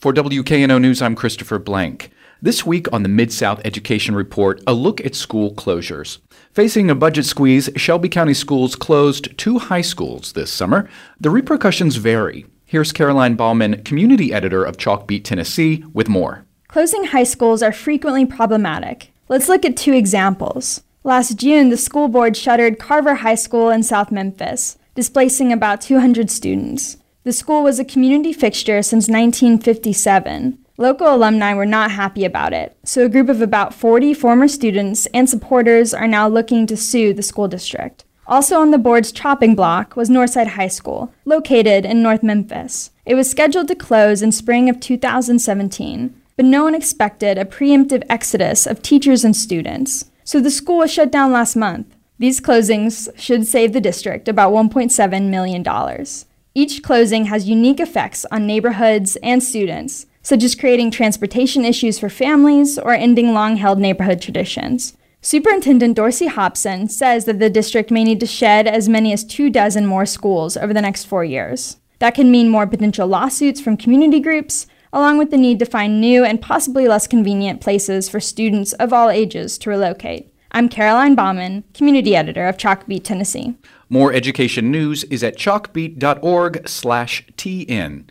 For WKNO News, I'm Christopher Blank. This week on the Mid-South Education Report, a look at school closures. Facing a budget squeeze, Shelby County Schools closed 2 high schools this summer. The repercussions vary. Here's Caroline Bauman, community editor of Chalkbeat, Tennessee, with more. Closing high schools are frequently problematic. Let's look at 2 examples. Last June, the school board shuttered Carver High School in South Memphis, displacing about 200 students. The school was a community fixture since 1957. Local alumni were not happy about it, so a group of about 40 former students and supporters are now looking to sue the school district. Also on the board's chopping block was Northside High School, located in North Memphis. It was scheduled to close in spring of 2017, but no one expected a preemptive exodus of teachers and students, so the school was shut down last month. These closings should save the district about $1.7 million. Each closing has unique effects on neighborhoods and students, such as creating transportation issues for families or ending long-held neighborhood traditions. Superintendent Dorsey Hobson says that the district may need to shed as many as 24 more schools over the next 4 years. That can mean more potential lawsuits from community groups, along with the need to find new and possibly less convenient places for students of all ages to relocate. I'm Caroline Bauman, community editor of Chalkbeat, Tennessee. More education news is at chalkbeat.org/tn.